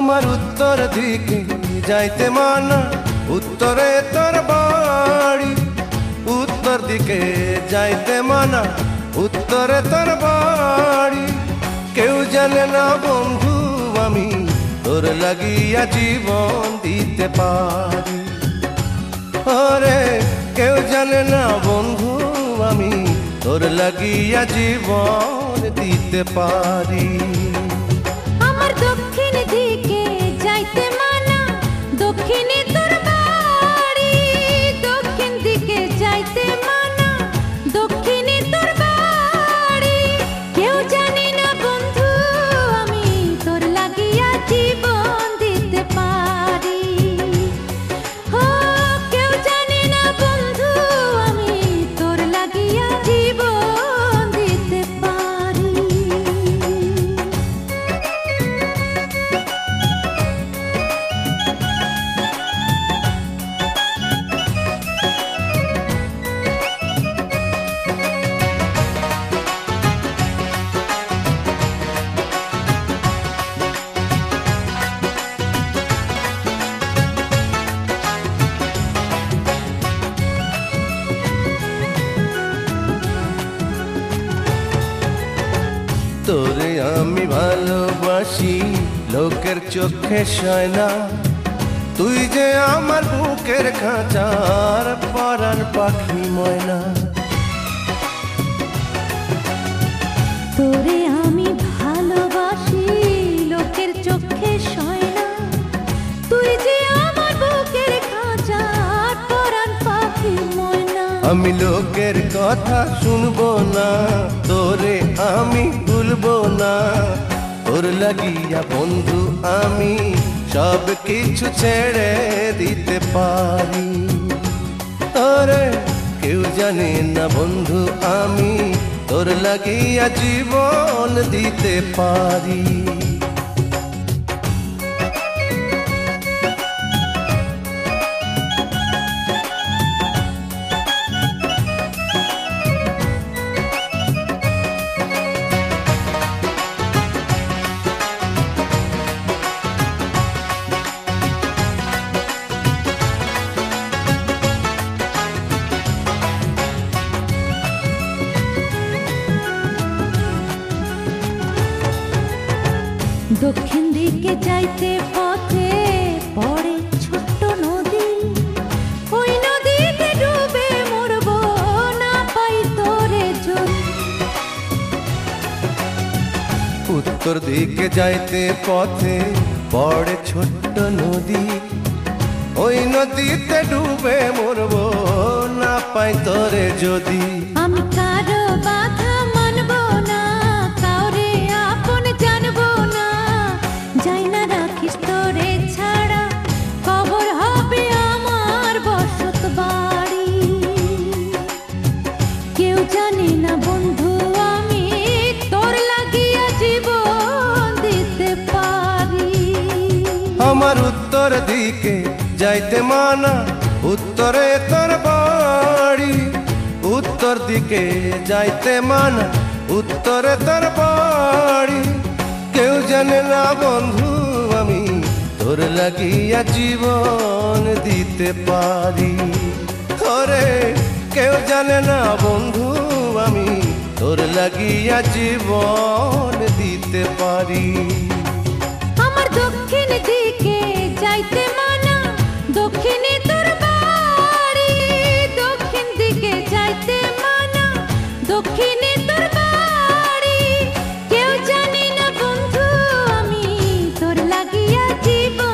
আমার উত্তর দিকে যাইতে মানা, উত্তরে তোর বাড়ি। উত্তর দিকে যাইতে মানা, উত্তরে তোর বাড়ি। কেউ জানে না বন্ধু আমি তোর লাগিয়া জীবন দিতে পারি। আরে কেউ জানে না বন্ধু আমি তোর লাগিয়া জীবন দিতে পারি। আমার দক্ষিণ দিকে যাইতে মানা, দক্ষিণে তোর বাড়ি। দক্ষিণ দিকে যাইতে মানা, দক্ষিণে তোর বাড়ি। কেউ জানে না বন্ধু আমি তোর লাগিয়া জীবন দিতে পারি। ও কেউ জানে না বন্ধু আমি তোর লাগিয়া জীবন দিতে পারি। তোরে আমি ভালোবাসি লোকের চোখে সয় না, তুই যে আমার বুকের খাঁচার পরাণ পাখি ময়না। তোরে আমি ভালোবাসি লোকের চোখে সয় না, তুই যে আমার বুকের খাঁচার পরাণ পাখি ময়না। আমি লোকের কথা শুনবো না, তোরে আমি ভুলবো না। তোর লাগিয়া বন্ধু আমি সব কিছু ছেড়ে দিতে পারি। আরে কেউ জানে না বন্ধু আমি তোর লাগিয়া জীবন দিতে পারি। দক্ষিণ দিকে যাইতে পথে পড়ে ছোট্ট নদী, ওই নদীতে ডুবে মরবো না পাই তোরে যদি। উত্তর দিকে যাইতে পথে পড়ে ছোট্ট নদী, ওই নদীতে ডুবে মরবো না পাই তোরে যদি। আমি কারো বাধা মানবো না, কাউরে আপন জানবো না। যাই না রাখিস তোরে ছাড়া, কবর হবে আমার বসত বাড়ি। কেউ জানে না বন্ধু আমি তোর লাগিয়া জীবন দিতে পারি। আমার উত্তর দিকে যাইতে মানা, উত্তরে তোর বাড়ি। উত্তর দিকে যাইতে মানা, উত্তরে তোর বাড়ি। কেউ জানে না বন্ধু আমি তোর লাগিয়া জীবন দিতে পারি। ওরে কেউ জানে না বন্ধু আমি তোর লাগিয়া জীবন দিতে পারি। আমার দক্ষিণ দিকে যাইতে মানা, দক্ষিণে তোর বাড়ি। দক্ষিণ দিকে যাইতে মানা, দক্ষিণে তোর বাড়ি। কেউ জানে না বন্ধু আমি তোর লাগিয়া জীবন